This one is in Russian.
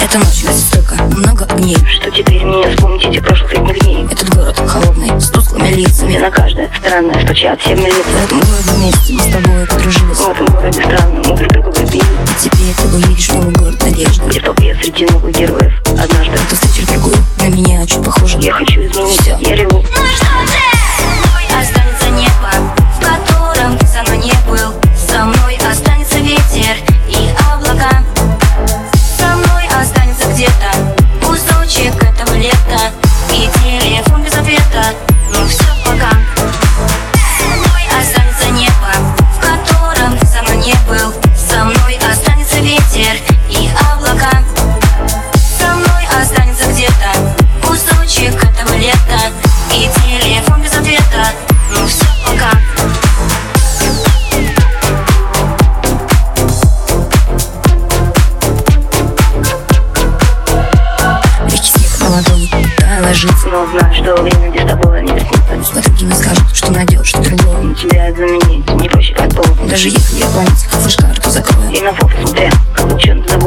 Эта ночь гасит столько, много огней. Что теперь мне вспомнить эти прошлых летних дней? Этот город холодный, с тусклыми лицами. Стена каждая странная, стучат все в лица. В этом городе вместе мы с тобой подружились. В этом городе странно, мы друг друга влюбились. И теперь ты увидишь новый город надежды, где в толпе среди новых героев. Однажды ты встретишь другую, на меня чуть похожа. я хочу изменить, Всё. я реву. Ну что же, мой останется небо, в котором ты со мной не был. Со мной останется ветер и облака. Со мной останется где-то кусочек этого лета и телефон без ответа. Ну все, пока. Со мной останется небо, в котором ты со мной не был. Со мной останется ветер и облака. Со мной останется где-то кусочек этого лета и телефон без ответа. Ну все, пока. Легкий снег на ладони, да, ложится. Но знаю, что время без тобой не снится. Подруги мне скажут, что найдешь, что другого. Не тебя заменить, не проще как пол. Даже если я память, как флеш-карту закрою. И на фото смотря, как учен